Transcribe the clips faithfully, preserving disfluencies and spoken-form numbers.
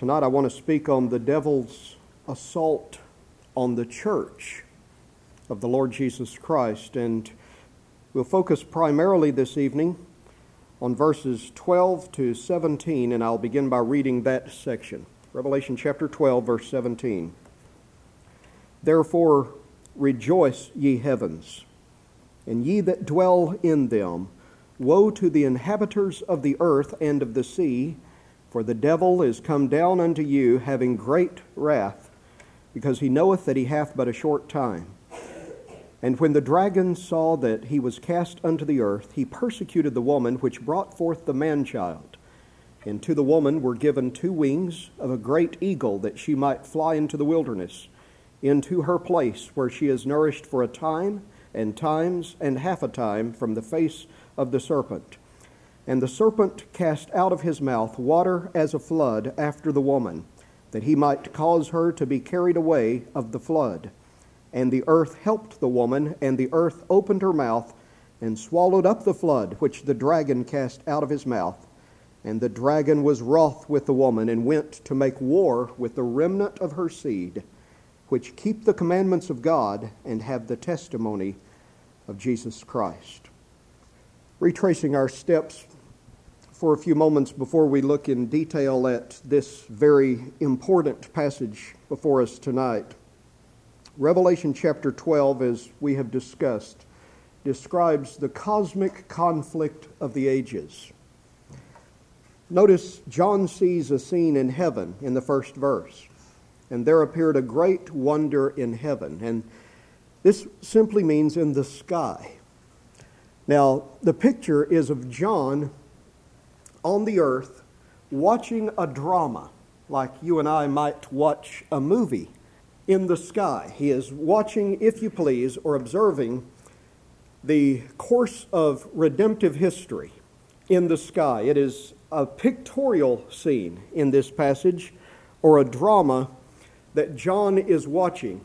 Tonight I want to speak on the devil's assault on the church of the Lord Jesus Christ, and we'll focus primarily this evening on verses twelve to seventeen, and I'll begin by reading that section. Revelation chapter twelve, verse seventeen. Therefore rejoice, ye heavens, and ye that dwell in them. Woe to the inhabitants of the earth and of the sea, for the devil is come down unto you, having great wrath, because he knoweth that he hath but a short time. And when the dragon saw that he was cast unto the earth, he persecuted the woman which brought forth the man-child. And to the woman were given two wings of a great eagle, that she might fly into the wilderness, into her place, where she is nourished for a time, and times, and half a time, from the face of the serpent. And the serpent cast out of his mouth water as a flood after the woman, that he might cause her to be carried away of the flood. And the earth helped the woman, and the earth opened her mouth, and swallowed up the flood which the dragon cast out of his mouth. And the dragon was wroth with the woman, and went to make war with the remnant of her seed, which keep the commandments of God, and have the testimony of Jesus Christ. Retracing our steps for a few moments before we look in detail at this very important passage before us tonight. Revelation chapter twelve, as we have discussed, describes the cosmic conflict of the ages. Notice John sees a scene in heaven in the first verse, and there appeared a great wonder in heaven, and this simply means in the sky. Now, the picture is of John on the earth watching a drama, like you and I might watch a movie in the sky. He is watching, if you please, or observing the course of redemptive history in the sky. It is a pictorial scene in this passage, or a drama that John is watching.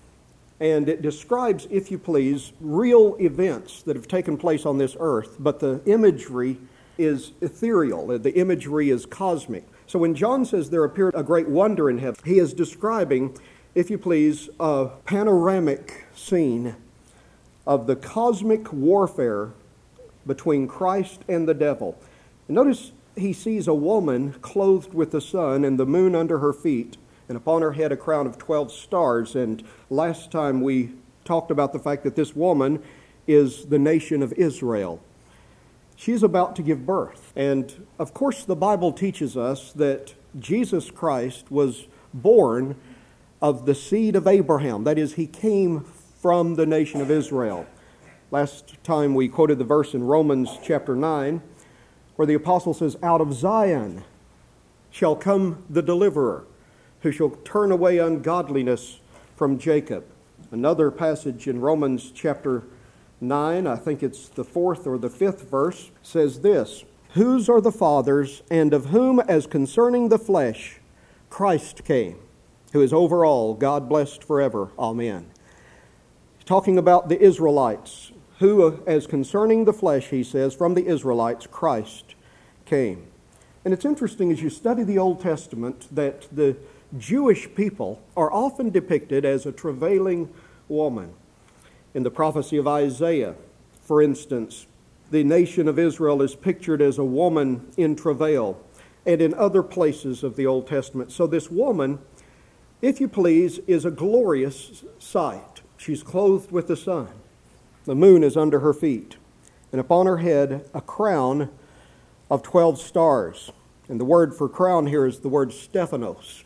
And it describes, if you please, real events that have taken place on this earth, but the imagery is ethereal. The imagery is cosmic. So when John says there appeared a great wonder in heaven, he is describing, if you please, a panoramic scene of the cosmic warfare between Christ and the devil. And notice he sees a woman clothed with the sun and the moon under her feet, and upon her head a crown of twelve stars. And last time we talked about the fact that this woman is the nation of Israel. She's about to give birth. And of course the Bible teaches us that Jesus Christ was born of the seed of Abraham. That is, he came from the nation of Israel. Last time we quoted the verse in Romans chapter nine, where the apostle says, out of Zion shall come the deliverer, who shall turn away ungodliness from Jacob. Another passage in Romans chapter nine, I think it's the fourth or the fifth verse, says this, whose are the fathers, and of whom, as concerning the flesh, Christ came, who is over all, God blessed forever. Amen. He's talking about the Israelites, who, as concerning the flesh, he says, from the Israelites, Christ came. And it's interesting as you study the Old Testament that the Jewish people are often depicted as a travailing woman. In the prophecy of Isaiah, for instance, the nation of Israel is pictured as a woman in travail, and in other places of the Old Testament. So this woman, if you please, is a glorious sight. She's clothed with the sun. The moon is under her feet, and upon her head a crown of twelve stars. And the word for crown here is the word Stephanos,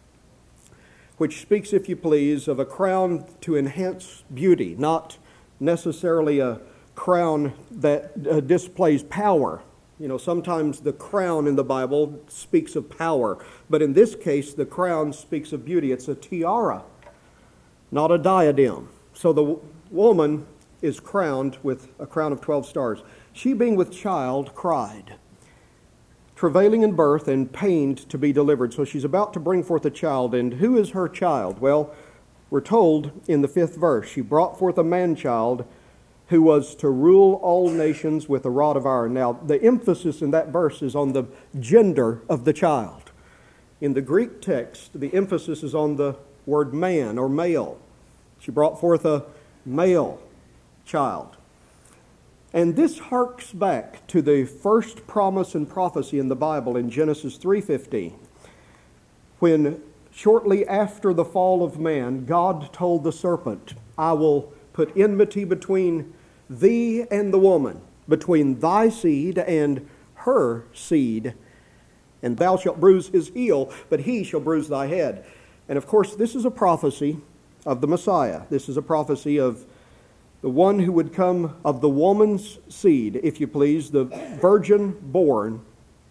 which speaks, if you please, of a crown to enhance beauty, not necessarily a crown that uh, displays power. You know, sometimes the crown in the Bible speaks of power, but in this case, the crown speaks of beauty. It's a tiara, not a diadem. So the w- woman is crowned with a crown of twelve stars. She, being with child, cried, travailing in birth and pained to be delivered. So she's about to bring forth a child. And who is her child? Well, we're told in the fifth verse, she brought forth a man-child who was to rule all nations with a rod of iron. Now, the emphasis in that verse is on the gender of the child. In the Greek text, the emphasis is on the word man or male. She brought forth a male child. And this harks back to the first promise and prophecy in the Bible in Genesis three fifteen, when shortly after the fall of man, God told the serpent, I will put enmity between thee and the woman, between thy seed and her seed, and thou shalt bruise his heel, but he shall bruise thy head. And of course, this is a prophecy of the Messiah. This is a prophecy of the one who would come of the woman's seed, if you please, the virgin born,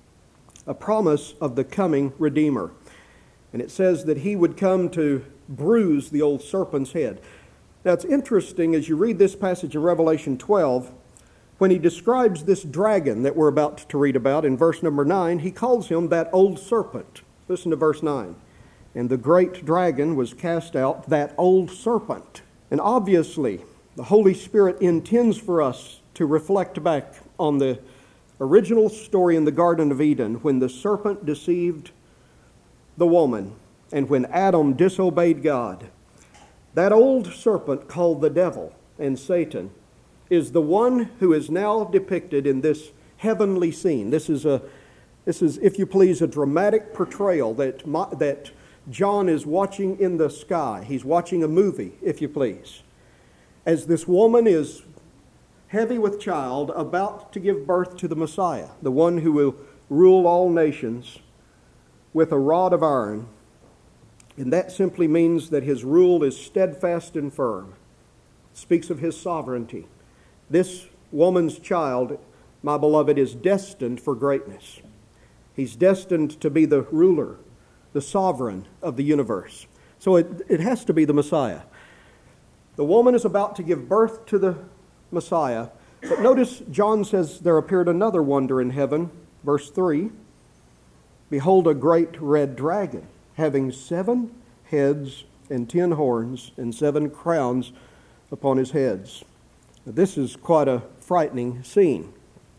a promise of the coming Redeemer. And it says that he would come to bruise the old serpent's head. Now it's interesting as you read this passage of Revelation twelve, when he describes this dragon that we're about to read about in verse number nine, he calls him that old serpent. Listen to verse nine. And the great dragon was cast out, that old serpent. And obviously, the Holy Spirit intends for us to reflect back on the original story in the Garden of Eden when the serpent deceived the woman and when Adam disobeyed God. That old serpent called the devil and Satan is the one who is now depicted in this heavenly scene. This is, a, this is, if you please, a dramatic portrayal that, that John is watching in the sky. He's watching a movie, if you please, as this woman is heavy with child, about to give birth to the Messiah, the one who will rule all nations with a rod of iron. And that simply means that his rule is steadfast and firm. It speaks of his sovereignty. This woman's child, my beloved, is destined for greatness. He's destined to be the ruler, the sovereign of the universe. So it, it has to be the Messiah. The woman is about to give birth to the Messiah. But notice John says there appeared another wonder in heaven. Verse three, behold, a great red dragon, having seven heads and ten horns and seven crowns upon his heads. Now, this is quite a frightening scene.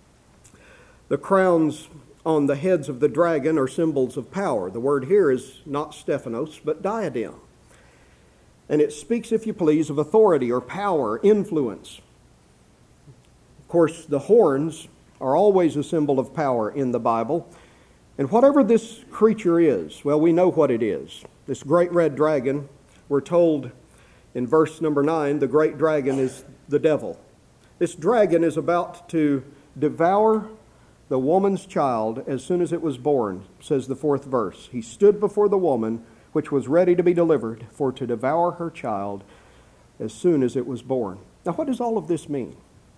The crowns on the heads of the dragon are symbols of power. The word here is not Stephanos, but diadem. And it speaks, if you please, of authority or power, influence. Of course, the horns are always a symbol of power in the Bible. And whatever this creature is, well, we know what it is. This great red dragon, we're told in verse number nine, the great dragon is the devil. This dragon is about to devour the woman's child as soon as it was born, says the fourth verse. He stood before the woman, which was ready to be delivered, for to devour her child as soon as it was born. Now, what does all of this mean?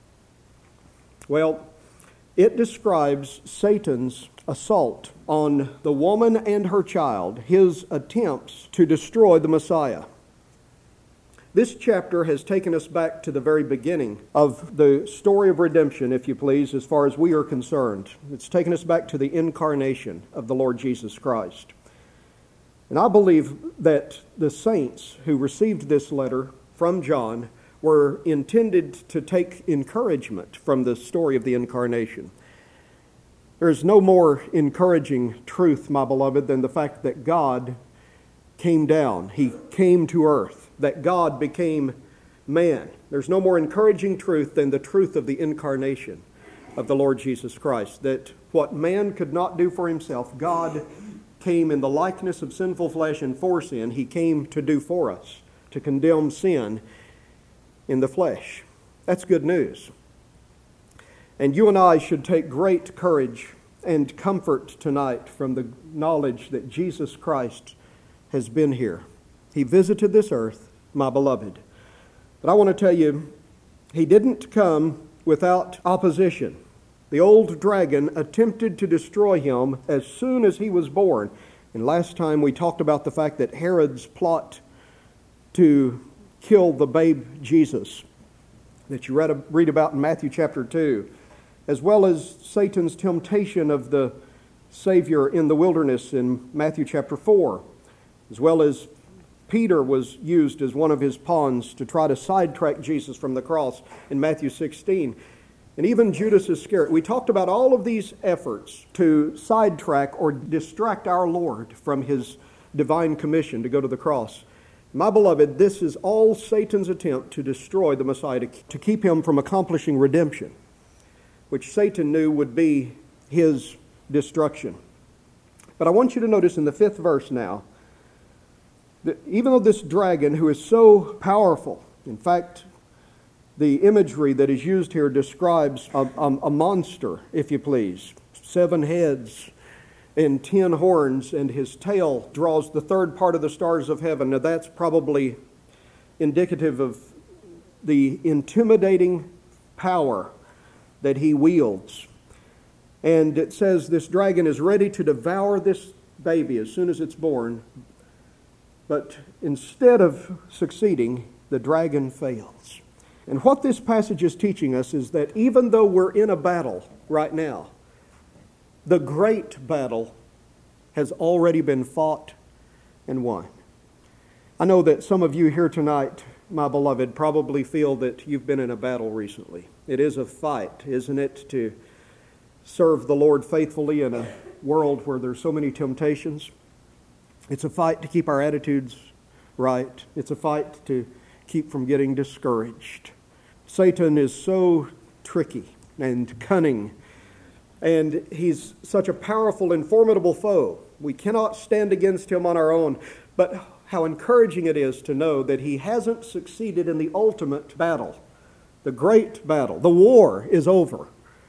Well, it describes Satan's assault on the woman and her child, his attempts to destroy the Messiah. This chapter has taken us back to the very beginning of the story of redemption, if you please, as far as we are concerned. It's taken us back to the incarnation of the Lord Jesus Christ. And I believe that the saints who received this letter from John were intended to take encouragement from the story of the incarnation. There is no more encouraging truth, my beloved, than the fact that God came down. He came to earth, that God became man. There's no more encouraging truth than the truth of the incarnation of the Lord Jesus Christ, that what man could not do for himself, God came in the likeness of sinful flesh and for sin. He came to do for us, to condemn sin in the flesh. That's good news. And you and I should take great courage and comfort tonight from the knowledge that Jesus Christ has been here. He visited this earth, my beloved. But I want to tell you, he didn't come without opposition. The old dragon attempted to destroy him as soon as he was born. And last time we talked about the fact that Herod's plot to kill the babe Jesus that you read, read about in Matthew chapter two, as well as Satan's temptation of the Savior in the wilderness in Matthew chapter four, as well as Peter was used as one of his pawns to try to sidetrack Jesus from the cross in Matthew sixteen. And even Judas Iscariot. We talked about all of these efforts to sidetrack or distract our Lord from his divine commission to go to the cross. My beloved, this is all Satan's attempt to destroy the Messiah, to, to keep him from accomplishing redemption, which Satan knew would be his destruction. But I want you to notice in the fifth verse now, that even though this dragon, who is so powerful, in fact, the imagery that is used here describes a, a, a monster, if you please, seven heads and ten horns, and his tail draws the third part of the stars of heaven. Now that's probably indicative of the intimidating power that he wields. And it says this dragon is ready to devour this baby as soon as it's born. But instead of succeeding, the dragon fails. And what this passage is teaching us is that even though we're in a battle right now, the great battle has already been fought and won. I know that some of you here tonight, my beloved, probably feel that you've been in a battle recently. It is a fight, isn't it, to serve the Lord faithfully in a world where there's so many temptations. It's a fight to keep our attitudes right. It's a fight to keep from getting discouraged. Satan is so tricky and cunning, and he's such a powerful and formidable foe. We cannot stand against him on our own, but how encouraging it is to know that he hasn't succeeded in the ultimate battle, the great battle. The war is over,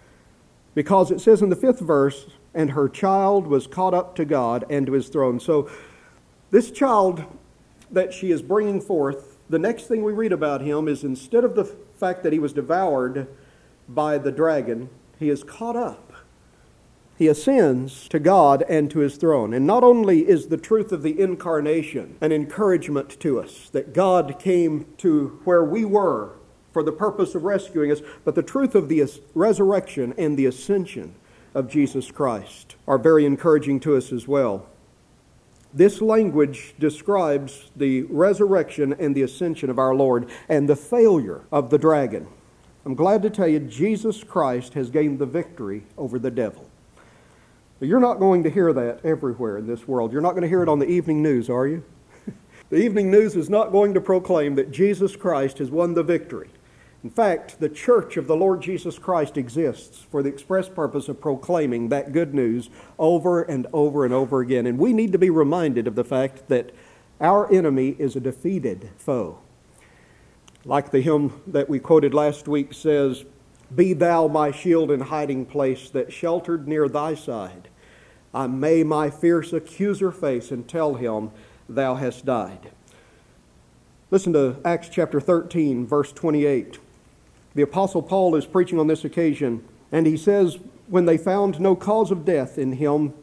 because it says in the fifth verse, and her child was caught up to God and to his throne. So this child that she is bringing forth, the next thing we read about him is instead of the fact that he was devoured by the dragon, he is caught up. He ascends to God and to his throne. And not only is the truth of the incarnation an encouragement to us, that God came to where we were for the purpose of rescuing us, but the truth of the resurrection and the ascension of Jesus Christ are very encouraging to us as well. This language describes the resurrection and the ascension of our Lord and the failure of the dragon. I'm glad to tell you, Jesus Christ has gained the victory over the devil. You're not going to hear that everywhere in this world. You're not going to hear it on the evening news, are you? The evening news is not going to proclaim that Jesus Christ has won the victory. In fact, the church of the Lord Jesus Christ exists for the express purpose of proclaiming that good news over and over and over again. And we need to be reminded of the fact that our enemy is a defeated foe. Like the hymn that we quoted last week says, "Be thou my shield and hiding place that sheltered near thy side. I may my fierce accuser face and tell him thou hast died." Listen to Acts chapter thirteen, verse twenty-eight. The Apostle Paul is preaching on this occasion, and he says, when they found no cause of death in him,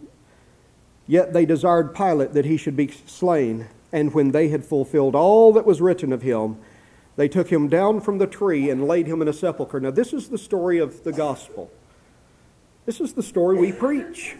yet they desired Pilate that he should be slain. And when they had fulfilled all that was written of him, they took him down from the tree and laid him in a sepulchre. Now this is the story of the gospel. This is the story we preach.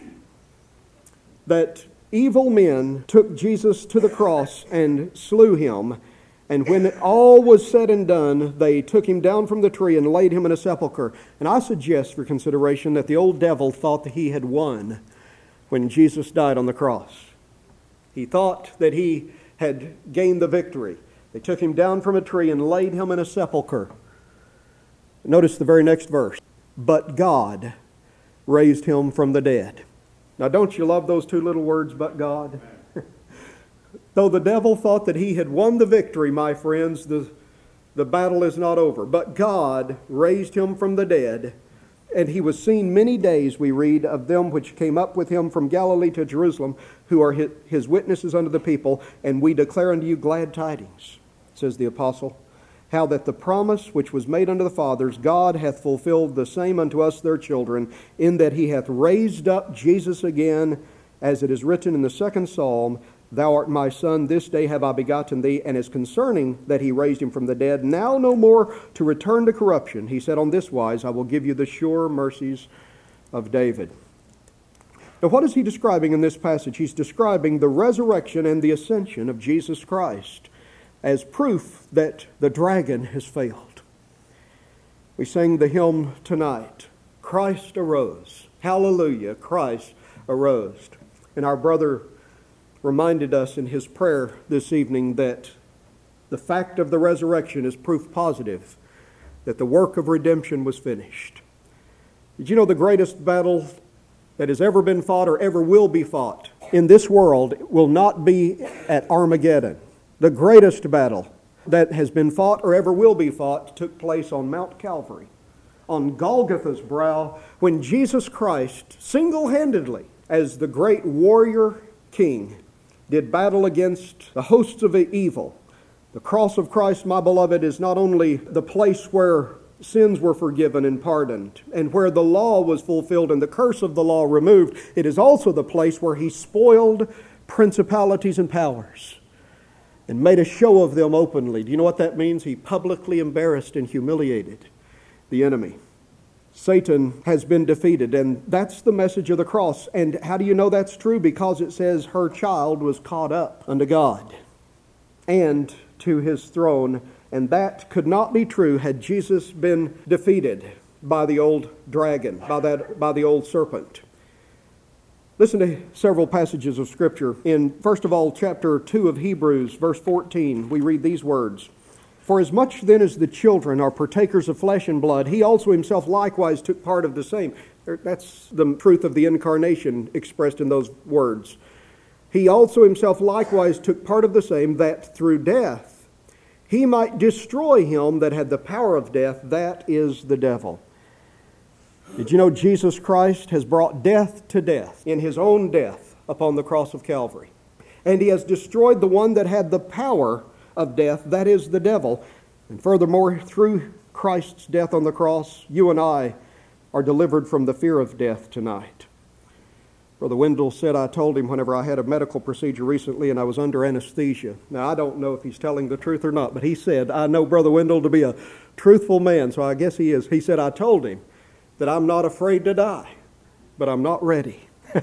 That evil men took Jesus to the cross and slew him. And when all was said and done, they took him down from the tree and laid him in a sepulchre. And I suggest for consideration that the old devil thought that he had won when Jesus died on the cross. He thought that he had gained the victory. They took him down from a tree and laid him in a sepulchre. Notice the very next verse. But God raised him from the dead. Now don't you love those two little words, but God? Though the devil thought that he had won the victory, my friends, the, the battle is not over. But God raised him from the dead, and he was seen many days, we read, of them which came up with him from Galilee to Jerusalem, who are his, his witnesses unto the people, and we declare unto you glad tidings, says the apostle, how that the promise which was made unto the fathers, God hath fulfilled the same unto us their children, in that he hath raised up Jesus again, as it is written in the second psalm, Thou art my son, this day have I begotten thee. And as concerning that he raised him from the dead, now no more to return to corruption, he said on this wise, I will give you the sure mercies of David. Now what is he describing in this passage? He's describing the resurrection and the ascension of Jesus Christ as proof that the dragon has failed. We sang the hymn tonight, Christ arose. Hallelujah, Christ arose. And our brother reminded us in his prayer this evening that the fact of the resurrection is proof positive that the work of redemption was finished. Did you know the greatest battle that has ever been fought or ever will be fought in this world will not be at Armageddon? The greatest battle that has been fought or ever will be fought took place on Mount Calvary, on Golgotha's brow, when Jesus Christ single-handedly, as the great warrior king, did battle against the hosts of evil. The cross of Christ, my beloved, is not only the place where sins were forgiven and pardoned, and where the law was fulfilled and the curse of the law removed, it is also the place where he spoiled principalities and powers and made a show of them openly. Do you know what that means? He publicly embarrassed and humiliated the enemy. Satan has been defeated, and that's the message of the cross. And how do you know that's true? Because it says her child was caught up unto God and to his throne, and that could not be true had Jesus been defeated by the old dragon, by that by the old serpent. Listen to several passages of Scripture. In, first of all, chapter two of Hebrews, verse fourteen, we read these words. For as much then as the children are partakers of flesh and blood, he also himself likewise took part of the same. That's the truth of the incarnation expressed in those words. He also himself likewise took part of the same, that through death he might destroy him that had the power of death, that is the devil. Did you know Jesus Christ has brought death to death in his own death upon the cross of Calvary? And he has destroyed the one that had the power of death, that is the devil. And furthermore, through Christ's death on the cross, you and I are delivered from the fear of death tonight. Brother Wendell said, I told him whenever I had a medical procedure recently and I was under anesthesia. Now, I don't know if he's telling the truth or not, but he said, I know Brother Wendell to be a truthful man, so I guess he is. He said, I told him that I'm not afraid to die, but I'm not ready.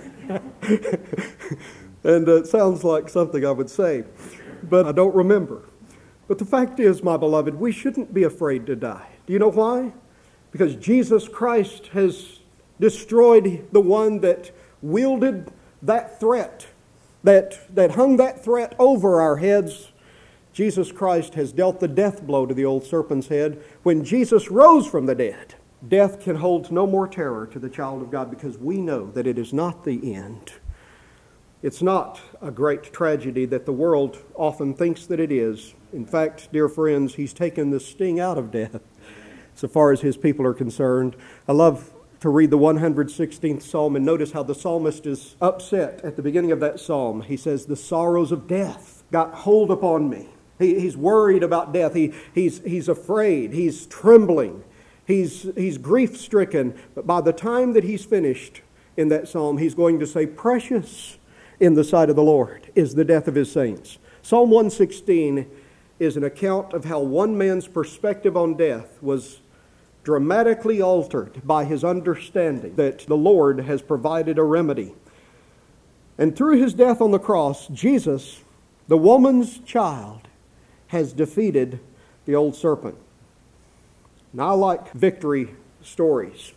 And uh, it sounds like something I would say, but I don't remember. But the fact is, my beloved, we shouldn't be afraid to die. Do you know why? Because Jesus Christ has destroyed the one that wielded that threat, that, that hung that threat over our heads. Jesus Christ has dealt the death blow to the old serpent's head. When Jesus rose from the dead, death can hold no more terror to the child of God, because we know that it is not the end. It's not a great tragedy that the world often thinks that it is. In fact, dear friends, he's taken the sting out of death so far as his people are concerned. I love to read the one hundred sixteenth Psalm and notice how the psalmist is upset at the beginning of that psalm. He says, the sorrows of death got hold upon me. He, he's worried about death. He, he's, he's afraid. He's trembling. He's, he's grief-stricken. But by the time that he's finished in that psalm, he's going to say, precious in the sight of the Lord is the death of his saints. Psalm one sixteen is an account of how one man's perspective on death was dramatically altered by his understanding that the Lord has provided a remedy. And through his death on the cross, Jesus, the woman's child, has defeated the old serpent. Now, I like victory stories.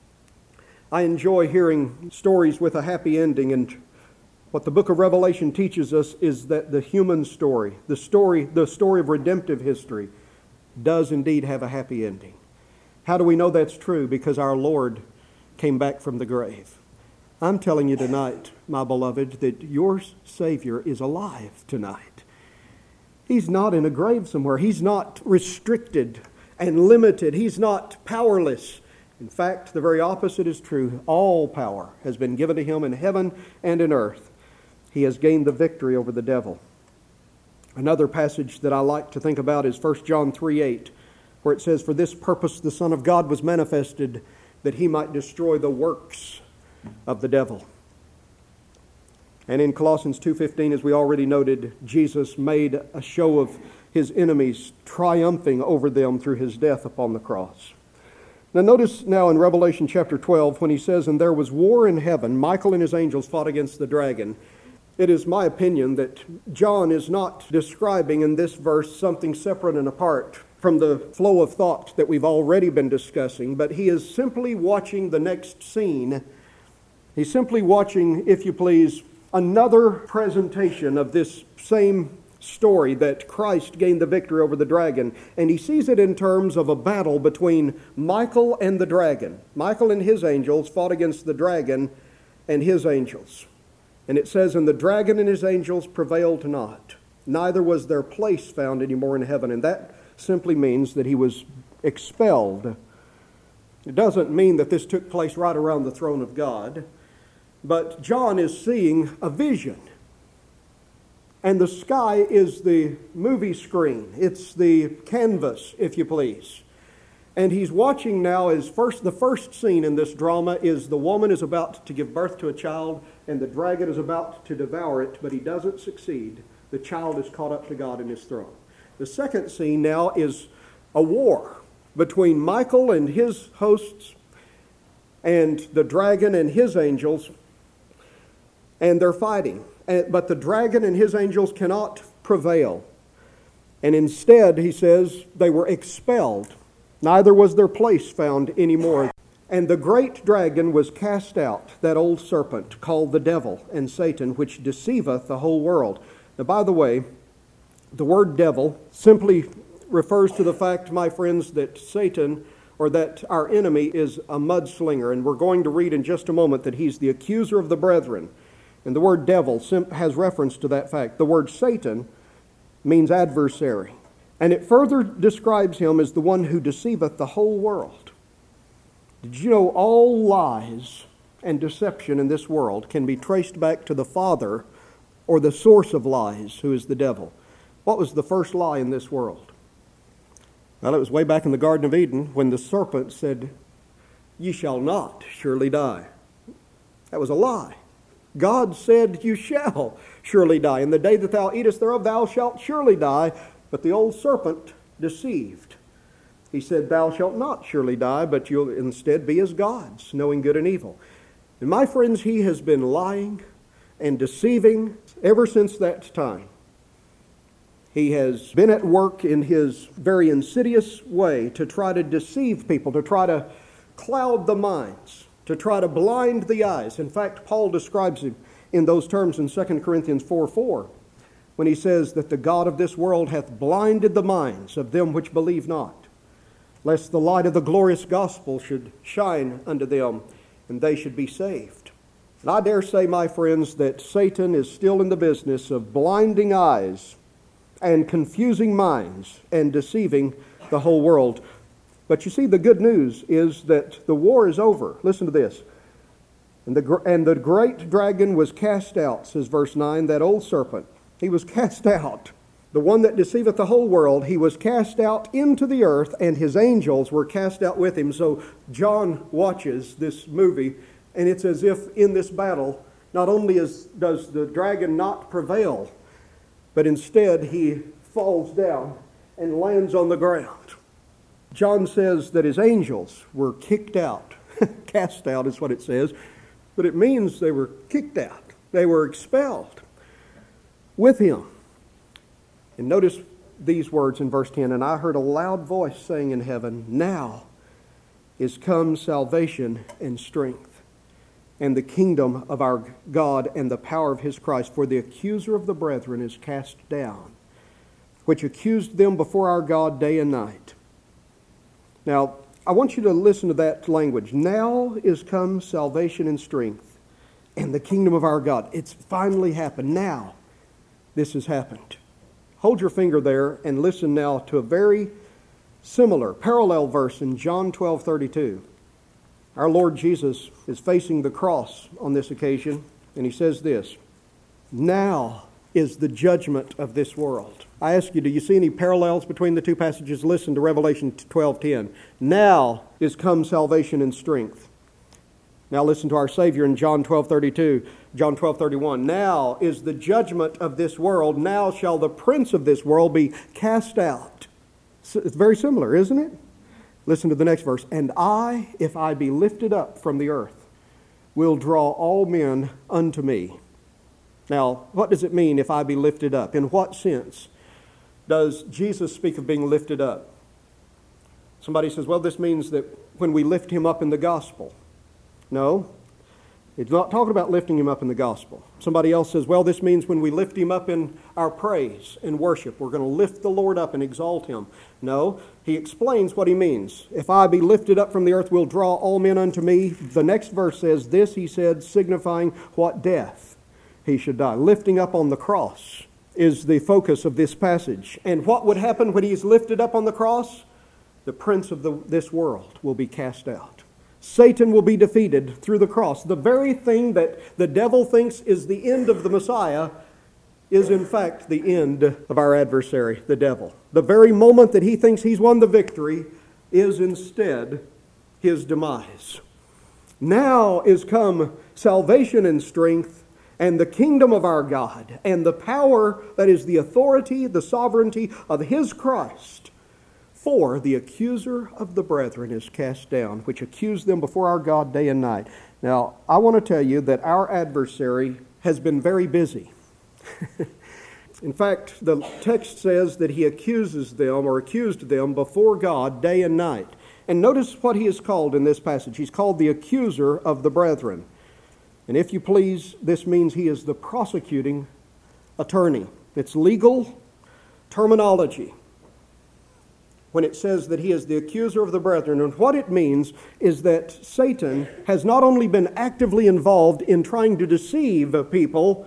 I enjoy hearing stories with a happy ending, and what the book of Revelation teaches us is that the human story, the story, the story of redemptive history, does indeed have a happy ending. How do we know that's true? Because our Lord came back from the grave. I'm telling you tonight, my beloved, that your Savior is alive tonight. He's not in a grave somewhere. He's not restricted and limited. He's not powerless. In fact, the very opposite is true. All power has been given to him in heaven and in earth. He has gained the victory over the devil. Another passage that I like to think about is First John three eight, where it says, for this purpose the Son of God was manifested, that he might destroy the works of the devil. And in Colossians two fifteen, as we already noted, Jesus made a show of his enemies, triumphing over them through his death upon the cross. Now notice now in Revelation chapter twelve, when he says, and there was war in heaven, Michael and his angels fought against the dragon. It is my opinion that John is not describing in this verse something separate and apart from the flow of thought that we've already been discussing, but he is simply watching the next scene. He's simply watching, if you please, another presentation of this same story that Christ gained the victory over the dragon. And he sees it in terms of a battle between Michael and the dragon. Michael and his angels fought against the dragon and his angels. And it says, and the dragon and his angels prevailed not. Neither was their place found anymore in heaven. And that simply means that he was expelled. It doesn't mean that this took place right around the throne of God. But John is seeing a vision. And the sky is the movie screen. It's the canvas, if you please. And he's watching now as first, the first scene in this drama is the woman is about to give birth to a child and the dragon is about to devour it, but he doesn't succeed. The child is caught up to God in his throne. The second scene now is a war between Michael and his hosts and the dragon and his angels, and they're fighting. But the dragon and his angels cannot prevail. And instead, he says, they were expelled. Neither was their place found anymore. And the great dragon was cast out, that old serpent, called the devil and Satan, which deceiveth the whole world. Now, by the way, the word devil simply refers to the fact, my friends, that Satan, or that our enemy, is a mudslinger. And we're going to read in just a moment that he's the accuser of the brethren. And the word devil has reference to that fact. The word Satan means adversary. And it further describes him as the one who deceiveth the whole world. Did you know all lies and deception in this world can be traced back to the father or the source of lies, who is the devil? What was the first lie in this world? Well, it was way back in the Garden of Eden when the serpent said, "Ye shall not surely die." That was a lie. God said, "You shall surely die. In the day that thou eatest thereof, thou shalt surely die." But the old serpent deceived. He said, "Thou shalt not surely die, but you'll instead be as gods, knowing good and evil." And my friends, he has been lying and deceiving ever since that time. He has been at work in his very insidious way to try to deceive people, to try to cloud the minds, to try to blind the eyes. In fact, Paul describes him in those terms in Second Corinthians four four, when he says that the God of this world hath blinded the minds of them which believe not, lest the light of the glorious gospel should shine unto them, and they should be saved. And I dare say, my friends, that Satan is still in the business of blinding eyes and confusing minds and deceiving the whole world. But you see, the good news is that the war is over. Listen to this. And the, and the great dragon was cast out, says verse nine, that old serpent. He was cast out. The one that deceiveth the whole world, he was cast out into the earth, and his angels were cast out with him. So John watches this movie, and it's as if in this battle, not only is, does the dragon not prevail, but instead he falls down and lands on the ground. John says that his angels were kicked out. Cast out is what it says. But it means they were kicked out. They were expelled with him. And notice these words in verse ten. And I heard a loud voice saying in heaven, "Now is come salvation and strength, and the kingdom of our God and the power of his Christ. For the accuser of the brethren is cast down, which accused them before our God day and night." Now, I want you to listen to that language. Now is come salvation and strength, and the kingdom of our God. It's finally happened. Now this has happened. Hold your finger there and listen now to a very similar, parallel verse in John twelve thirty-two. Our Lord Jesus is facing the cross on this occasion, and he says this, "Now is the judgment of this world." I ask you, do you see any parallels between the two passages? Listen to Revelation twelve ten. Now is come salvation and strength. Now listen to our Savior in John twelve thirty-two, John twelve thirty-one. Now is the judgment of this world. Now shall the prince of this world be cast out. It's very similar, isn't it? Listen to the next verse. And I, if I be lifted up from the earth, will draw all men unto me. Now, what does it mean if I be lifted up? In what sense does Jesus speak of being lifted up? Somebody says, well, this means that when we lift him up in the gospel. No, it's not talking about lifting him up in the gospel. Somebody else says, well, this means when we lift him up in our praise and worship, we're going to lift the Lord up and exalt him. No, he explains what he means. If I be lifted up from the earth, will draw all men unto me. The next verse says, this, he said, signifying what death he should die. Lifting up on the cross is the focus of this passage. And what would happen when he's lifted up on the cross? The prince of the, this world will be cast out. Satan will be defeated through the cross. The very thing that the devil thinks is the end of the Messiah is in fact the end of our adversary, the devil. The very moment that he thinks he's won the victory is instead his demise. Now is come salvation and strength and the kingdom of our God and the power, that is the authority, the sovereignty of his Christ. For the accuser of the brethren is cast down, which accused them before our God day and night. Now, I want to tell you that our adversary has been very busy. In fact, the text says that he accuses them or accused them before God day and night. And notice what he is called in this passage. He's called the accuser of the brethren. And if you please, this means he is the prosecuting attorney. It's legal terminology when it says that he is the accuser of the brethren. And what it means is that Satan has not only been actively involved in trying to deceive people,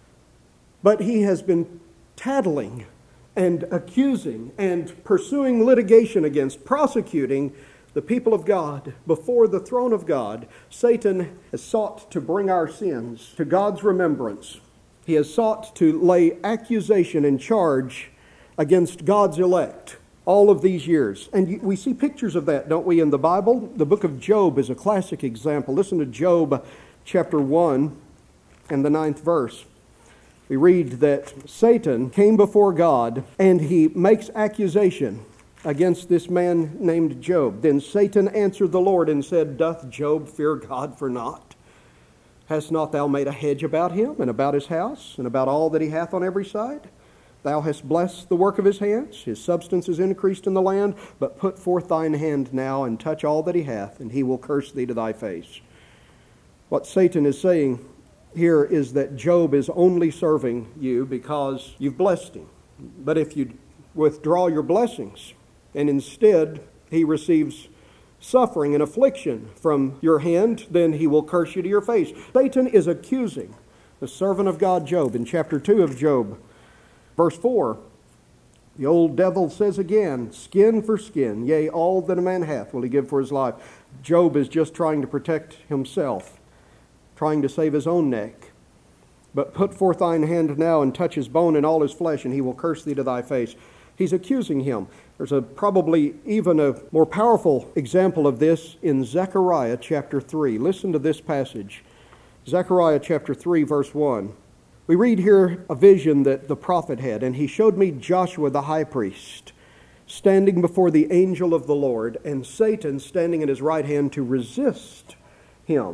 but he has been tattling and accusing and pursuing litigation against, prosecuting the people of God before the throne of God. Satan has sought to bring our sins to God's remembrance. He has sought to lay accusation and charge against God's elect all of these years. And we see pictures of that, don't we, in the Bible? The book of Job is a classic example. Listen to Job chapter one and the ninth verse. We read that Satan came before God and he makes accusation against this man named Job. Then Satan answered the Lord and said, doth Job fear God for naught? Hast not thou made a hedge about him and about his house and about all that he hath on every side? Thou hast blessed the work of his hands, his substance is increased in the land, but put forth thine hand now and touch all that he hath, and he will curse thee to thy face. What Satan is saying here is that Job is only serving you because you've blessed him. But if you withdraw your blessings, and instead he receives suffering and affliction from your hand, then he will curse you to your face. Satan is accusing the servant of God Job in chapter two of Job. Verse four, the old devil says again, skin for skin, yea, all that a man hath will he give for his life. Job is just trying to protect himself, trying to save his own neck. But put forth thine hand now and touch his bone and all his flesh, and he will curse thee to thy face. He's accusing him. There's a probably even a more powerful example of this in Zechariah chapter three. Listen to this passage. Zechariah chapter three, verse one. We read here a vision that the prophet had, and he showed me Joshua the high priest standing before the angel of the Lord, and Satan standing at his right hand to resist him.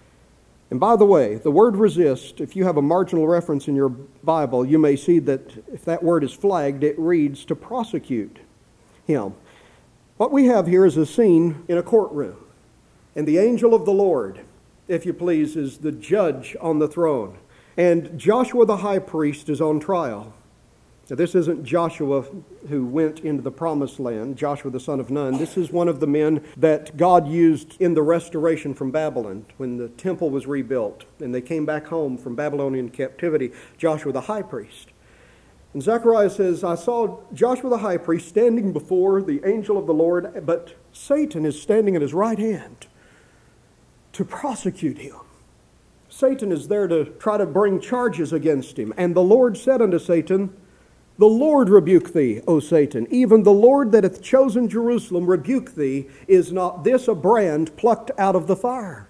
And by the way, the word resist, if you have a marginal reference in your Bible, you may see that if that word is flagged, it reads to prosecute him. What we have here is a scene in a courtroom, and the angel of the Lord, if you please, is the judge on the throne. And Joshua the high priest is on trial. Now, this isn't Joshua who went into the promised land, Joshua the son of Nun. This is one of the men that God used in the restoration from Babylon when the temple was rebuilt and they came back home from Babylonian captivity, Joshua the high priest. And Zechariah says, I saw Joshua the high priest standing before the angel of the Lord, but Satan is standing at his right hand to prosecute him. Satan is there to try to bring charges against him. And the Lord said unto Satan, the Lord rebuke thee, O Satan. Even the Lord that hath chosen Jerusalem rebuke thee. Is not this a brand plucked out of the fire?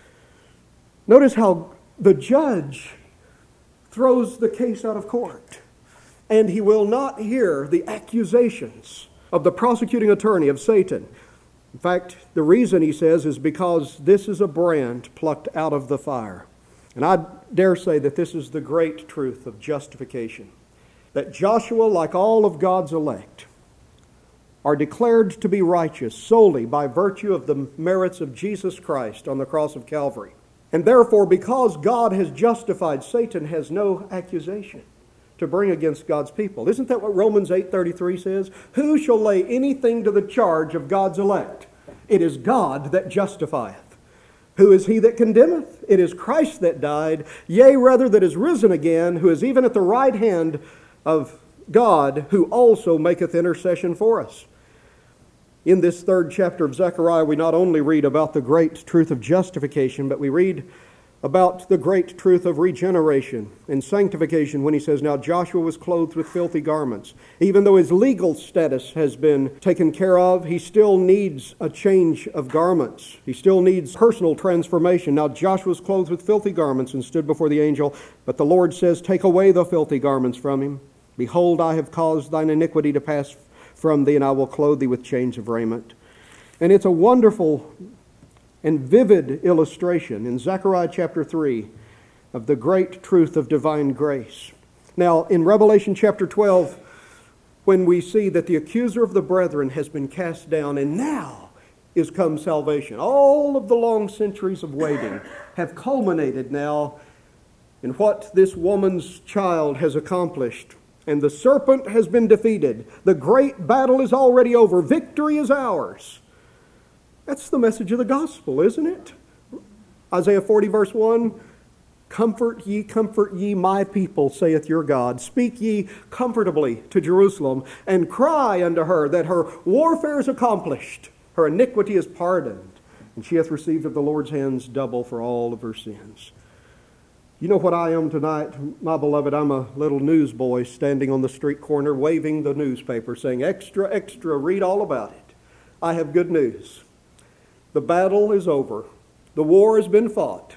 Notice how the judge throws the case out of court. And he will not hear the accusations of the prosecuting attorney of Satan. In fact, the reason, he says, is because this is a brand plucked out of the fire. And I dare say that this is the great truth of justification. That Joshua, like all of God's elect, are declared to be righteous solely by virtue of the merits of Jesus Christ on the cross of Calvary. And therefore, because God has justified, Satan has no accusation to bring against God's people. Isn't that what Romans eight thirty-three says? Who shall lay anything to the charge of God's elect? It is God that justifieth. Who is he that condemneth? It is Christ that died, yea, rather that is risen again, who is even at the right hand of God, who also maketh intercession for us. In this third chapter of Zechariah, we not only read about the great truth of justification, but we read about the great truth of regeneration and sanctification when he says, now Joshua was clothed with filthy garments. Even though his legal status has been taken care of, he still needs a change of garments. He still needs personal transformation. Now Joshua was clothed with filthy garments and stood before the angel, but the Lord says, take away the filthy garments from him. Behold, I have caused thine iniquity to pass from thee, and I will clothe thee with change of raiment. And it's a wonderful and vivid illustration in Zechariah chapter three of the great truth of divine grace. Now, in Revelation chapter twelve, when we see that the accuser of the brethren has been cast down, and now is come salvation. All of the long centuries of waiting have culminated now in what this woman's child has accomplished. And the serpent has been defeated. The great battle is already over. Victory is ours. That's the message of the gospel, isn't it? Isaiah forty verse one, comfort ye, comfort ye my people, saith your God. Speak ye comfortably to Jerusalem, and cry unto her that her warfare is accomplished. Her iniquity is pardoned, and she hath received of the Lord's hands double for all of her sins. You know what I am tonight, my beloved? I'm a little newsboy standing on the street corner waving the newspaper saying, extra, extra, read all about it. I have good news. The battle is over. The war has been fought.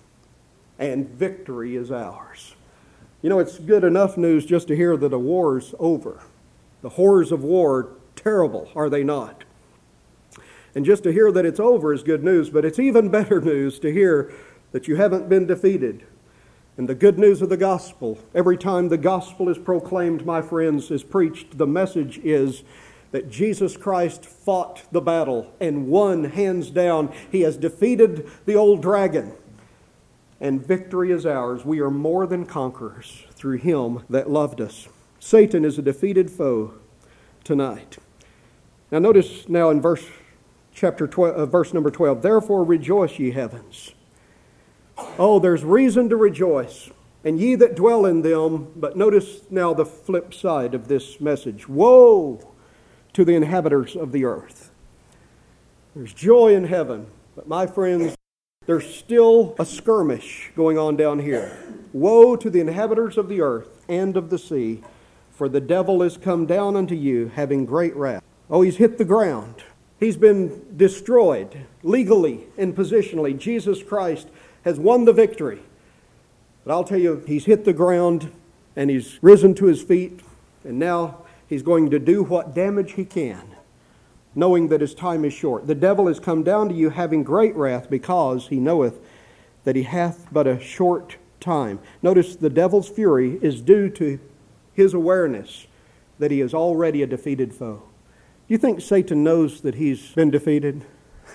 And victory is ours. You know, it's good enough news just to hear that a war's over. The horrors of war, terrible, are they not? And just to hear that it's over is good news, but it's even better news to hear that you haven't been defeated. And the good news of the gospel, every time the gospel is proclaimed, my friends, is preached, the message is that Jesus Christ fought the battle and won hands down. He has defeated the old dragon. And victory is ours. We are more than conquerors through him that loved us. Satan is a defeated foe tonight. Now notice now in verse chapter twelve, uh, verse number twelve, therefore rejoice, ye heavens. Oh, there's reason to rejoice, and ye that dwell in them. But notice now the flip side of this message. Woe to the inhabitants of the earth. There's joy in heaven, but my friends, there's still a skirmish going on down here. Woe to the inhabitants of the earth and of the sea, for the devil is come down unto you, having great wrath. Oh, he's hit the ground. He's been destroyed legally and positionally. Jesus Christ has won the victory. But I'll tell you, he's hit the ground and he's risen to his feet, and now he's going to do what damage he can, knowing that his time is short. The devil is come down to you having great wrath, because he knoweth that he hath but a short time. Notice the devil's fury is due to his awareness that he is already a defeated foe. Do you think Satan knows that he's been defeated?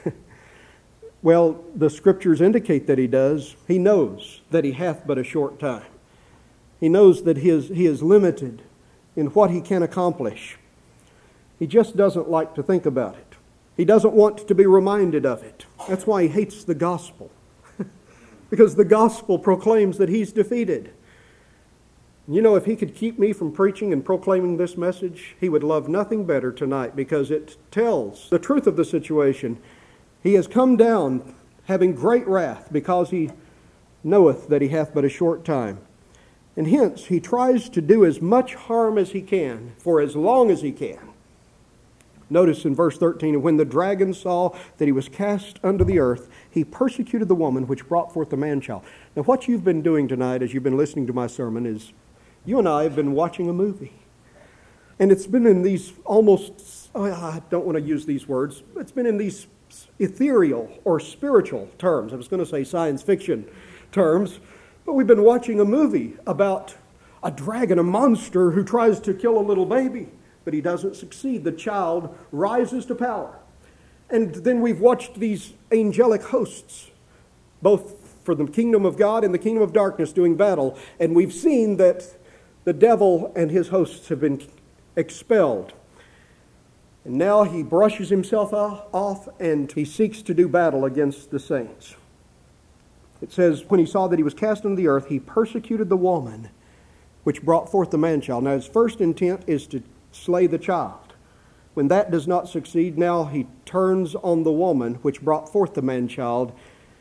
Well, the scriptures indicate that he does. He knows that he hath but a short time. He knows that he is, he is limited in what he can accomplish. He just doesn't like to think about it. He doesn't want to be reminded of it. That's why he hates the gospel. Because the gospel proclaims that he's defeated. You know, if he could keep me from preaching and proclaiming this message, he would love nothing better tonight, because it tells the truth of the situation. He has come down having great wrath, because he knoweth that he hath but a short time. And hence he tries to do as much harm as he can for as long as he can. Notice in verse thirteen, and when the dragon saw that he was cast unto the earth, he persecuted the woman which brought forth the man-child. Now what you've been doing tonight as you've been listening to my sermon is you and I have been watching a movie. And it's been in these almost, oh, I don't want to use these words, it's been in these ethereal or spiritual terms. I was going to say science fiction terms, but we've been watching a movie about a dragon, a monster who tries to kill a little baby. but he doesn't succeed. The child rises to power. And then we've watched these angelic hosts, both for the kingdom of God and the kingdom of darkness, doing battle. And we've seen that the devil and his hosts have been expelled. And now he brushes himself off and he seeks to do battle against the saints. It says, when he saw that he was cast into the earth, he persecuted the woman which brought forth the man-child. Now his first intent is to slay the child. When that does not succeed, now he turns on the woman which brought forth the man-child.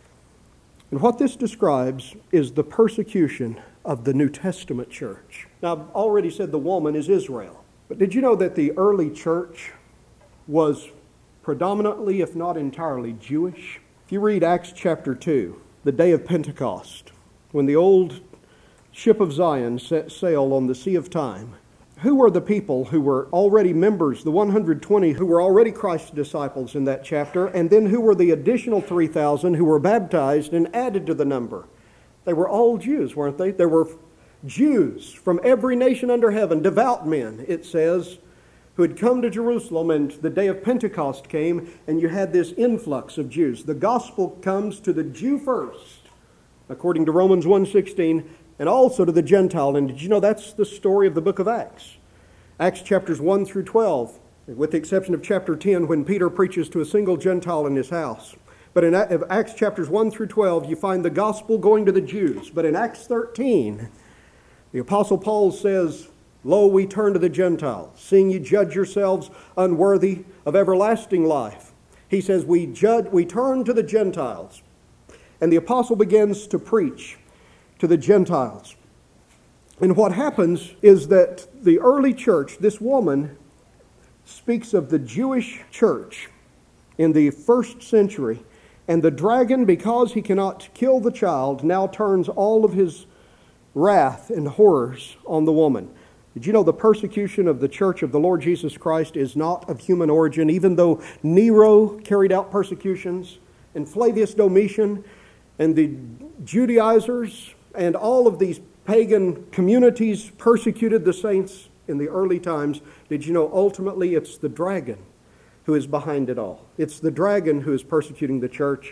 And what this describes is the persecution of the New Testament church. Now, I've already said the woman is Israel. But did you know that the early church was predominantly, if not entirely, Jewish? If you read Acts chapter two, the day of Pentecost, when the old ship of Zion set sail on the Sea of Time, who were the people who were already members, the one hundred twenty who were already Christ's disciples in that chapter, and then who were the additional three thousand who were baptized and added to the number? They were all Jews, weren't they? There were Jews from every nation under heaven, devout men, it says, who had come to Jerusalem, and the day of Pentecost came, and you had this influx of Jews. The gospel comes to the Jew first, according to Romans one sixteen, and also to the Gentile. And did you know that's the story of the book of Acts? Acts chapters one through twelve, with the exception of chapter ten, when Peter preaches to a single Gentile in his house. But in Acts chapters one through twelve, you find the gospel going to the Jews. But in Acts thirteen, the Apostle Paul says, "Lo, we turn to the Gentiles, seeing ye judge yourselves unworthy of everlasting life." He says, we judge, we turn to the Gentiles. And the apostle begins to preach to the Gentiles. And what happens is that the early church, this woman, speaks of the Jewish church in the first century. And the dragon, because he cannot kill the child, now turns all of his wrath and horrors on the woman. Did you know the persecution of the church of the Lord Jesus Christ is not of human origin? Even though Nero carried out persecutions, and Flavius Domitian, and the Judaizers, and all of these pagan communities persecuted the saints in the early times, did you know ultimately it's the dragon who is behind it all? It's the dragon who is persecuting the church.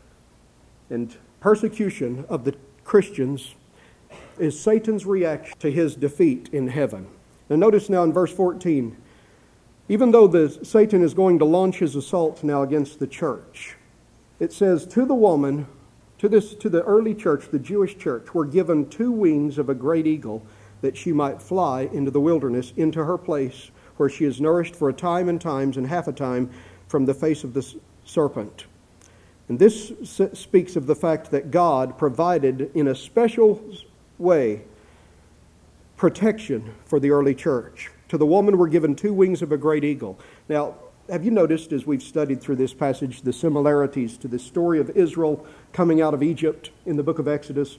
And persecution of the Christians is Satan's reaction to his defeat in heaven. Now notice now in verse fourteen, even though the, Satan is going to launch his assault now against the church, it says, to the woman, to this, to the early church, the Jewish church, were given two wings of a great eagle, that she might fly into the wilderness, into her place, where she is nourished for a time and times and half a time from the face of the serpent. And this speaks of the fact that God provided in a special way protection for the early church. To the woman were given two wings of a great eagle. Now, have you noticed, as we've studied through this passage, the similarities to the story of Israel coming out of Egypt in the book of Exodus?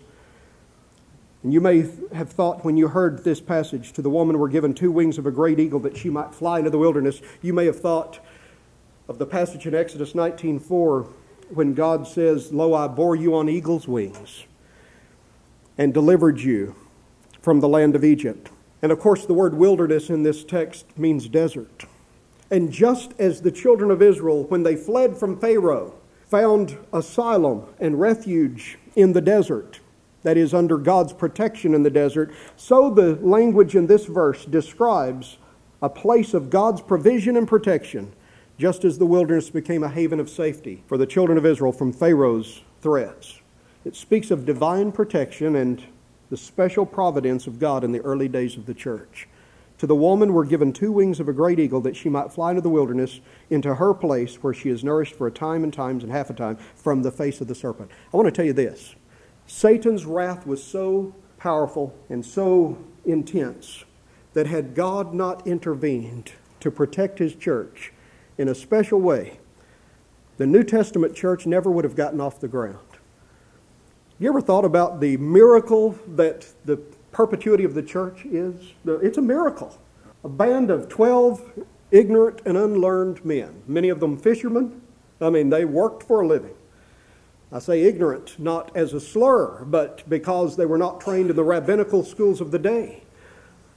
And you may have thought when you heard this passage, to the woman were given two wings of a great eagle that she might fly into the wilderness, you may have thought of the passage in Exodus nineteen four when God says, "Lo, I bore you on eagle's wings and delivered you from the land of Egypt." And of course the word wilderness in this text means desert. And just as the children of Israel, when they fled from Pharaoh, found asylum and refuge in the desert, that is, under God's protection in the desert, so the language in this verse describes a place of God's provision and protection, just as the wilderness became a haven of safety for the children of Israel from Pharaoh's threats. It speaks of divine protection and the special providence of God in the early days of the church. To the woman were given two wings of a great eagle, that she might fly into the wilderness, into her place where she is nourished for a time and times and half a time from the face of the serpent. I want to tell you this. Satan's wrath was so powerful and so intense that had God not intervened to protect his church in a special way, the New Testament church never would have gotten off the ground. You ever thought about the miracle that the perpetuity of the church is? It's a miracle. A band of twelve ignorant and unlearned men, many of them fishermen. I mean, they worked for a living. I say ignorant not as a slur, but because they were not trained in the rabbinical schools of the day.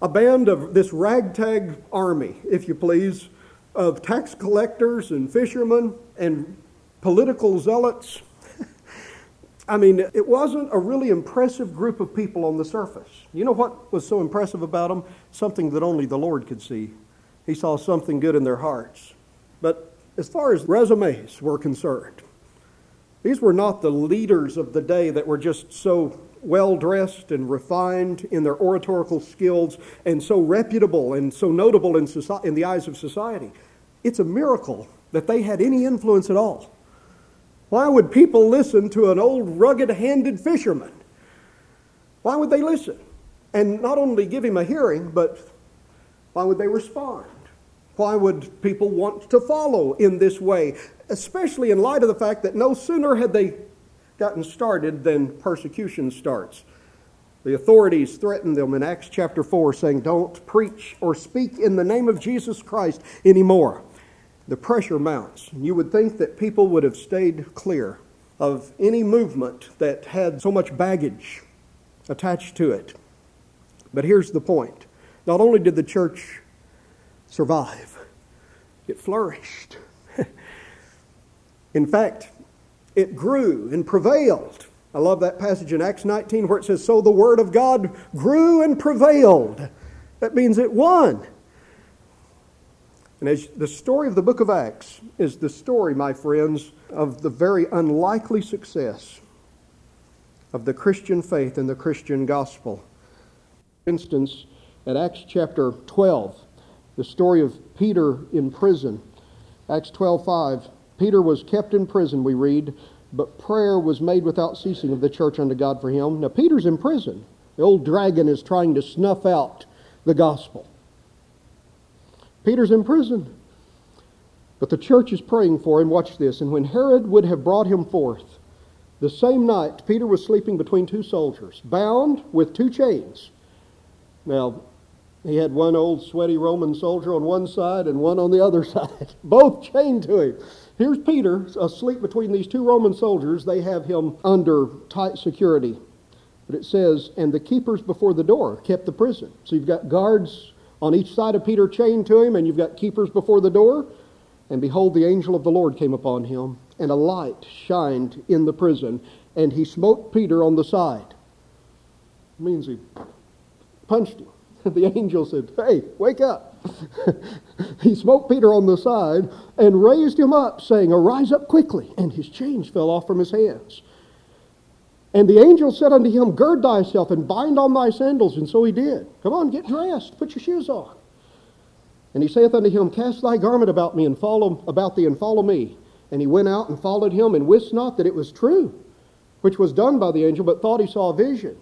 a band of this ragtag army, if you please, of tax collectors and fishermen and political zealots. I mean, it wasn't a really impressive group of people on the surface. You know what was so impressive about them? Something that only the Lord could see. He saw something good in their hearts. But as far as resumes were concerned, these were not the leaders of the day that were just so well-dressed and refined in their oratorical skills and so reputable and so notable in, society, in the eyes of society. It's a miracle that they had any influence at all. Why would people listen to an old rugged-handed fisherman? Why would they listen? And not only give him a hearing, but why would they respond? Why would people want to follow in this way? Especially in light of the fact that no sooner had they gotten started than persecution starts. The authorities threatened them in Acts chapter four, saying, "Don't preach or speak in the name of Jesus Christ anymore." The pressure mounts. You would think that people would have stayed clear of any movement that had so much baggage attached to it. But here's the point. Not only did the church survive, it flourished. In fact, it grew and prevailed. I love that passage in Acts nineteen where it says, "So the word of God grew and prevailed." That means it won. And as the story of the book of Acts is the story, my friends, of the very unlikely success of the Christian faith and the Christian gospel. For instance, at Acts chapter twelve, the story of Peter in prison. Acts twelve five, Peter was kept in prison, we read, but prayer was made without ceasing of the church unto God for him. Now Peter's in prison. The old dragon is trying to snuff out the gospel. Peter's in prison. But the church is praying for him. Watch this. "And when Herod would have brought him forth, the same night Peter was sleeping between two soldiers, bound with two chains." Now, he had one old sweaty Roman soldier on one side and one on the other side, both chained to him. Here's Peter asleep between these two Roman soldiers. They have him under tight security. But it says, "And the keepers before the door kept the prison." So you've got guards on each side of Peter chained to him, and you've got keepers before the door. "And behold, the angel of the Lord came upon him, and a light shined in the prison, and he smote Peter on the side." It means he punched him. The angel said, "Hey, wake up." He smote Peter on the side and raised him up, saying, "Arise up quickly." And his chains fell off from his hands. And the angel said unto him, "Gird thyself and bind on thy sandals." And so he did. "Come on, get dressed. Put your shoes on." And he saith unto him, "Cast thy garment about me and follow about thee and follow me." And he went out and followed him, and wist not that it was true, which was done by the angel, but thought he saw a vision.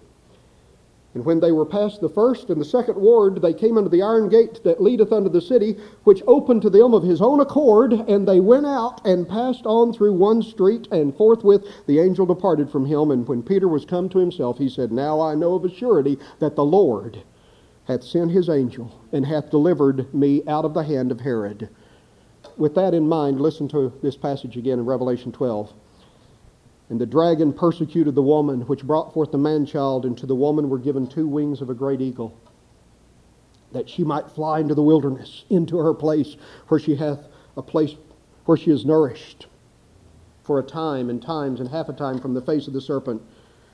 And when they were past the first and the second ward, they came unto the iron gate that leadeth unto the city, which opened to them of his own accord. And they went out and passed on through one street, and forthwith the angel departed from him. And when Peter was come to himself, he said, "Now I know of a surety that the Lord hath sent his angel, and hath delivered me out of the hand of Herod." With that in mind, listen to this passage again in Revelation twelve. "And the dragon persecuted the woman which brought forth the man-child, and to the woman were given two wings of a great eagle, that she might fly into the wilderness, into her place, where she hath a place where she is nourished for a time and times and half a time from the face of the serpent."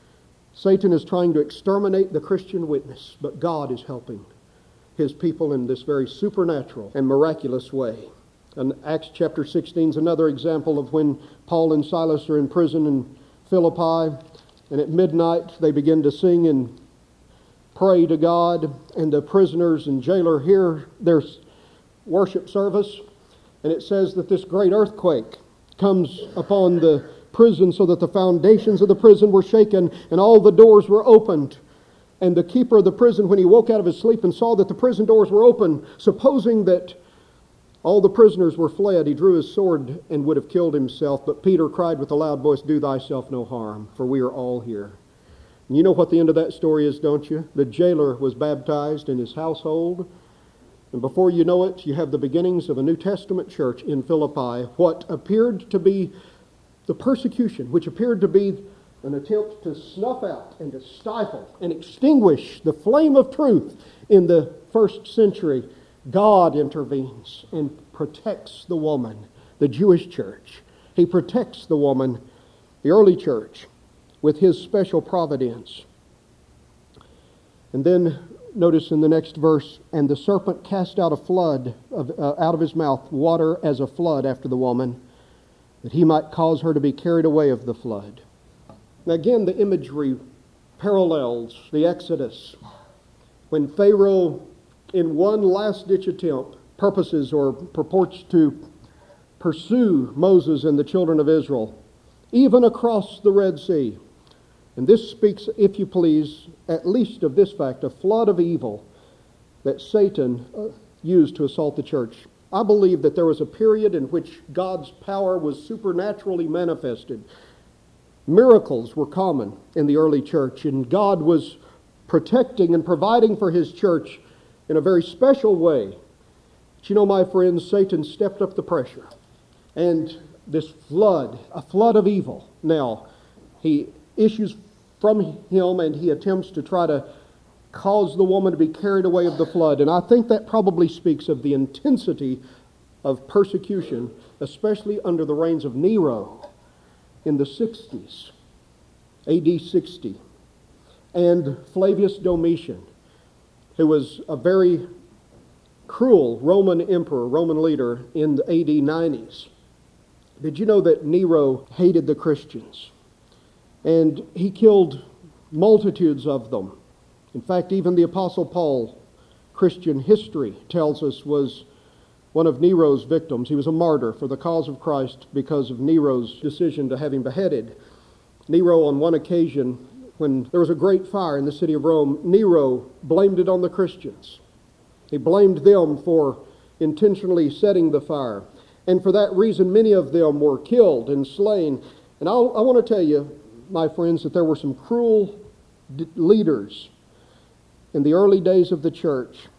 Satan is trying to exterminate the Christian witness, but God is helping his people in this very supernatural and miraculous way. And Acts chapter sixteen is another example of when Paul and Silas are in prison in Philippi, and at midnight they begin to sing and pray to God, and the prisoners and jailer hear their worship service, and it says that this great earthquake comes upon the prison, so that the foundations of the prison were shaken, and all the doors were opened. And the keeper of the prison, when he woke out of his sleep and saw that the prison doors were open, supposing that all the prisoners were fled, he drew his sword and would have killed himself. But Peter cried with a loud voice, "Do thyself no harm, for we are all here." And you know what the end of that story is, don't you? The jailer was baptized in his household. And before you know it, you have the beginnings of a New Testament church in Philippi. What appeared to be the persecution, which appeared to be an attempt to snuff out and to stifle and extinguish the flame of truth in the first century, God intervenes and protects the woman, the Jewish church. He protects the woman, the early church, with his special providence. And then notice in the next verse, and the serpent cast out a flood of, uh, out of his mouth, water as a flood after the woman, that he might cause her to be carried away of the flood. Now again, the imagery parallels the Exodus, when Pharaoh, in one last-ditch attempt, purposes or purports to pursue Moses and the children of Israel, even across the Red Sea. And this speaks, if you please, at least of this fact, a flood of evil that Satan uh, used to assault the church. I believe that there was a period in which God's power was supernaturally manifested. Miracles were common in the early church, and God was protecting and providing for his church in a very special way. But you know, my friends, Satan stepped up the pressure. And this flood, a flood of evil, now, he issues from him and he attempts to try to cause the woman to be carried away of the flood. And I think that probably speaks of the intensity of persecution, especially under the reigns of Nero in the sixties, A D sixty, and Flavius Domitian, who was a very cruel Roman emperor, Roman leader in the A D nineties. Did you know that Nero hated the Christians? And he killed multitudes of them. In fact, even the Apostle Paul, Christian history tells us, was one of Nero's victims. He was a martyr for the cause of Christ because of Nero's decision to have him beheaded. Nero, on one occasion, when there was a great fire in the city of Rome, Nero blamed it on the Christians. He blamed them for intentionally setting the fire. And for that reason, many of them were killed and slain. And I'll, I want to tell you, my friends, that there were some cruel d- leaders in the early days of the church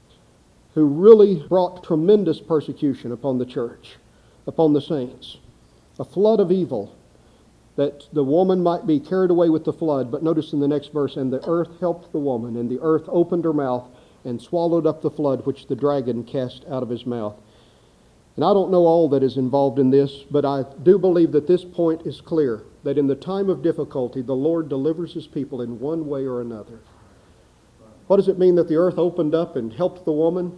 who really brought tremendous persecution upon the church, upon the saints. A flood of evil, that the woman might be carried away with the flood. But notice in the next verse, and the earth helped the woman, and the earth opened her mouth and swallowed up the flood which the dragon cast out of his mouth. And I don't know all that is involved in this, but I do believe that this point is clear, that in the time of difficulty, the Lord delivers his people in one way or another. What does it mean that the earth opened up and helped the woman?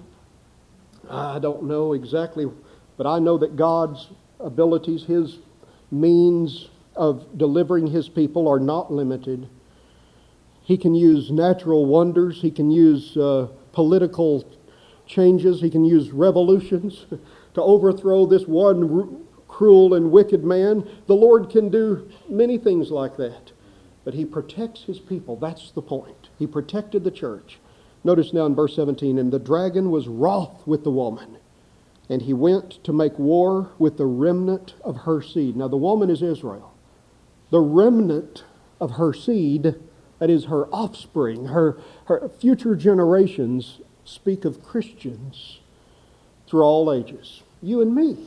I don't know exactly, but I know that God's abilities, his means of delivering his people are not limited. He can use natural wonders. He can use uh, political changes. He can use revolutions to overthrow this one r- cruel and wicked man. The Lord can do many things like that. But he protects his people. That's the point. He protected the church. Notice now in verse seventeen, and the dragon was wroth with the woman, and he went to make war with the remnant of her seed. Now the woman is Israel. The remnant of her seed, that is her offspring, her, her future generations, speak of Christians through all ages. You and me.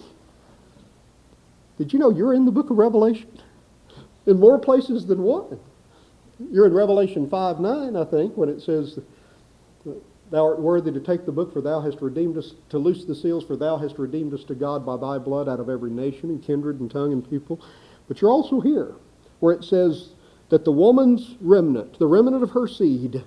Did you know you're in the book of Revelation? In more places than one. You're in Revelation five nine, I think, when it says, thou art worthy to take the book, for thou hast redeemed us, to loose the seals, for thou hast redeemed us to God by thy blood out of every nation and kindred and tongue and people. But you're also here, where it says that the woman's remnant, the remnant of her seed,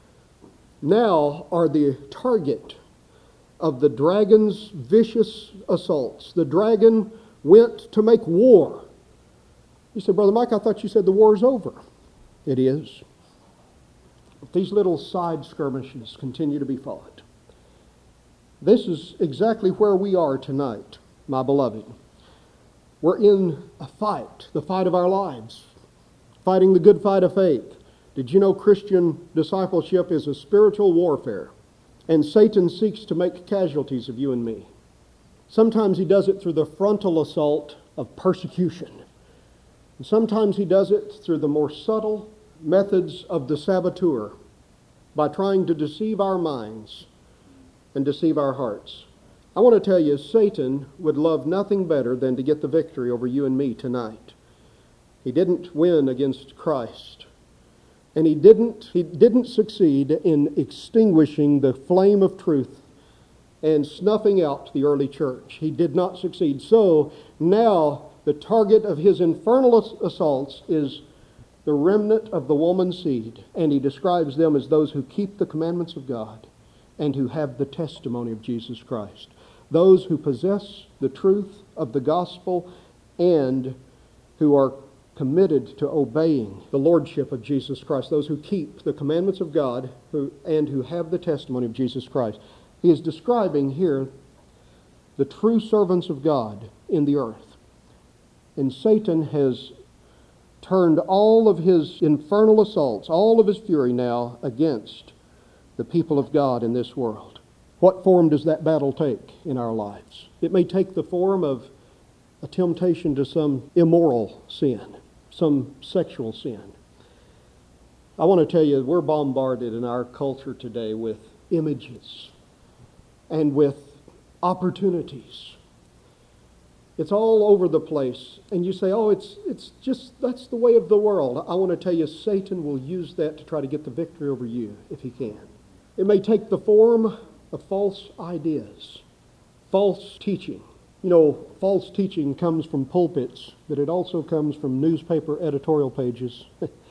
now are the target of the dragon's vicious assaults. The dragon went to make war. You said, Brother Mike, I thought you said the war's over. It is. But these little side skirmishes continue to be fought. This is exactly where we are tonight, my beloved. We're in a fight, the fight of our lives, fighting the good fight of faith. Did you know Christian discipleship is a spiritual warfare? And Satan seeks to make casualties of you and me. Sometimes he does it through the frontal assault of persecution. And sometimes he does it through the more subtle methods of the saboteur, by trying to deceive our minds and deceive our hearts. I want to tell you, Satan would love nothing better than to get the victory over you and me tonight. He didn't win against Christ. And he didn't, he didn't succeed in extinguishing the flame of truth and snuffing out the early church. He did not succeed. So now the target of his infernal assaults is the remnant of the woman's seed. And he describes them as those who keep the commandments of God and who have the testimony of Jesus Christ. Those who possess the truth of the gospel and who are committed to obeying the lordship of Jesus Christ. Those who keep the commandments of God who, and who have the testimony of Jesus Christ. He is describing here the true servants of God in the earth. And Satan has turned all of his infernal assaults, all of his fury now against the people of God in this world. What form does that battle take in our lives? It may take the form of a temptation to some immoral sin, some sexual sin. I want to tell you, we're bombarded in our culture today with images and with opportunities. It's all over the place. And you say, oh, it's it's just, that's the way of the world. I want to tell you, Satan will use that to try to get the victory over you if he can. It may take the form of false ideas, false teaching. You know, false teaching comes from pulpits, but it also comes from newspaper editorial pages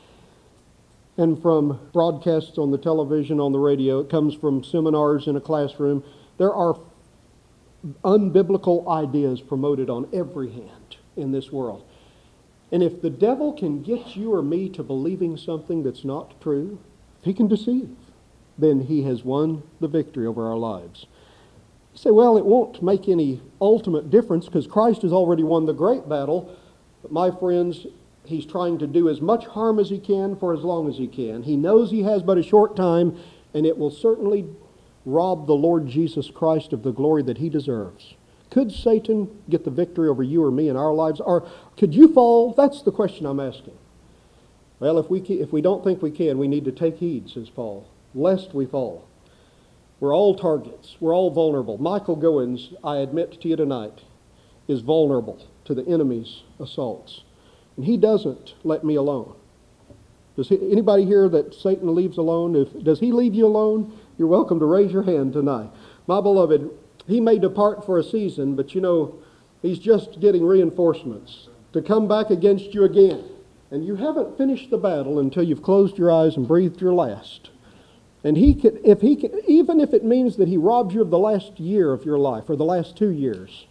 and from broadcasts on the television, on the radio. It comes from seminars in a classroom. There are unbiblical ideas promoted on every hand in this world. And if the devil can get you or me to believing something that's not true, if he can deceive, then he has won the victory over our lives. You say, well, it won't make any ultimate difference because Christ has already won the great battle. But my friends, he's trying to do as much harm as he can for as long as he can. He knows he has but a short time, and it will certainly rob the Lord Jesus Christ of the glory that he deserves. Could Satan get the victory over you or me in our lives? Or could you fall? That's the question I'm asking. Well, if we can, if we don't think we can, we need to take heed, says Paul, lest we fall. We're all targets. We're all vulnerable. Michael Goins, I admit to you tonight, is vulnerable to the enemy's assaults. And he doesn't let me alone. Does he, anybody here that Satan leaves alone? If, does he leave you alone? You're welcome to raise your hand tonight. My beloved, he may depart for a season, but you know, he's just getting reinforcements to come back against you again. And you haven't finished the battle until you've closed your eyes and breathed your last. And he could, if he could, even if it means that he robs you of the last year of your life or the last two years,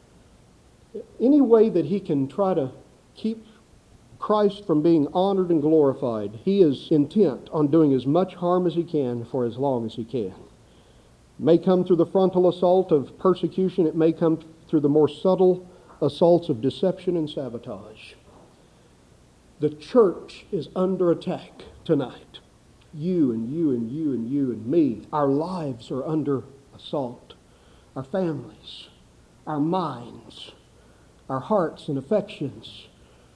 any way that he can try to keep Christ from being honored and glorified, he is intent on doing as much harm as he can for as long as he can. It may come through the frontal assault of persecution. It may come through the more subtle assaults of deception and sabotage. The church is under attack tonight. You and you and you and you and me. Our lives are under assault. Our families, our minds, our hearts and affections.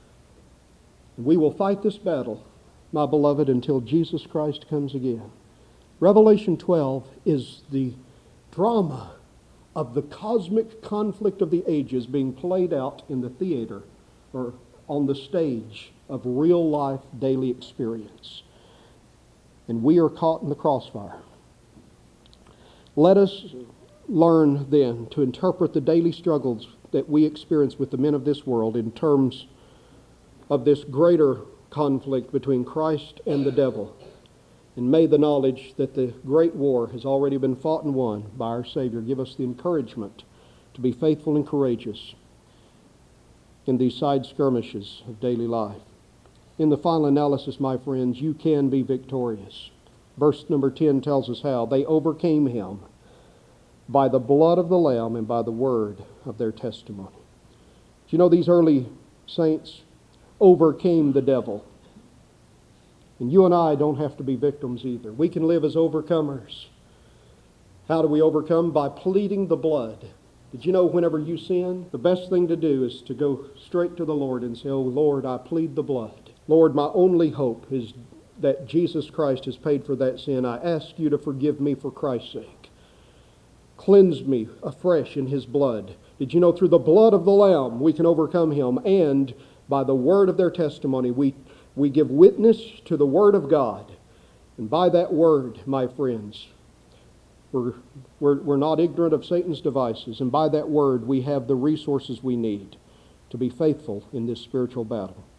We will fight this battle, my beloved, until Jesus Christ comes again. Revelation twelve is the drama of the cosmic conflict of the ages being played out in the theater or on the stage of real life daily experience. And we are caught in the crossfire. Let us learn then to interpret the daily struggles that we experience with the men of this world in terms of this greater conflict between Christ and the devil. And may the knowledge that the great war has already been fought and won by our Savior give us the encouragement to be faithful and courageous in these side skirmishes of daily life. In the final analysis, my friends, you can be victorious. Verse number ten tells us how. They overcame him by the blood of the Lamb and by the word of their testimony. Do you know these early saints overcame the devil? And you and I don't have to be victims either. We can live as overcomers. How do we overcome? By pleading the blood. Did you know whenever you sin, the best thing to do is to go straight to the Lord and say, oh Lord, I plead the blood. Lord, my only hope is that Jesus Christ has paid for that sin. I ask you to forgive me for Christ's sake. Cleanse me afresh in his blood. Did you know through the blood of the Lamb we can overcome him, and by the word of their testimony. We, we give witness to the word of God. And by that word, my friends, we're, we're, we're not ignorant of Satan's devices. And by that word, we have the resources we need to be faithful in this spiritual battle.